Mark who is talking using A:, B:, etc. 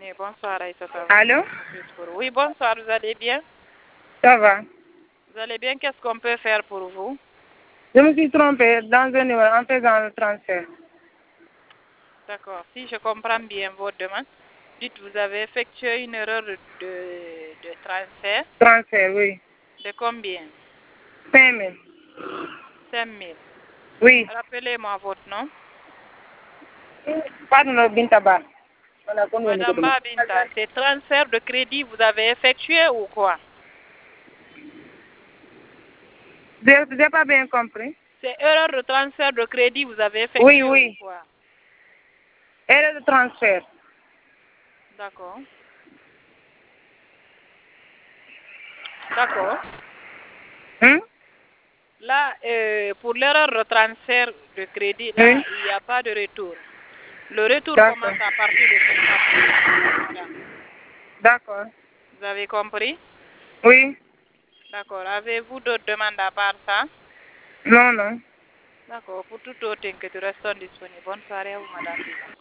A: Bonsoir Aïssa, ça va?
B: Allô?
A: Oui, bonsoir, vous allez bien?
B: Ça va.
A: Vous allez bien? Qu'est-ce qu'on peut faire pour vous?
B: Je me suis trompée dans un numéro en faisant le transfert.
A: D'accord. Si je comprends bien votre demande, dites vous avez effectué une erreur de transfert.
B: Transfert, oui.
A: De combien?
B: 5 000.
A: 5 000.
B: Oui.
A: Rappelez-moi votre nom.
B: Pardon, Bintaba.
A: Madame Babinta, c'est transfert de crédit vous avez effectué ou quoi?
B: Je n'ai pas bien compris.
A: C'est erreur de transfert de crédit vous avez effectué
B: Oui.
A: ou quoi?
B: Erreur de transfert.
A: D'accord. D'accord. Là, pour l'erreur de transfert de crédit, là,
B: Oui.
A: il n'y a pas de retour. Le retour commence à partir de 50 000, madame.
B: D'accord.
A: Vous avez compris?
B: Oui.
A: D'accord. Avez-vous d'autres demandes à part ça?
B: Non.
A: D'accord. Pour tout autre inquiétude, restons disponibles. Bonne soirée à vous, madame.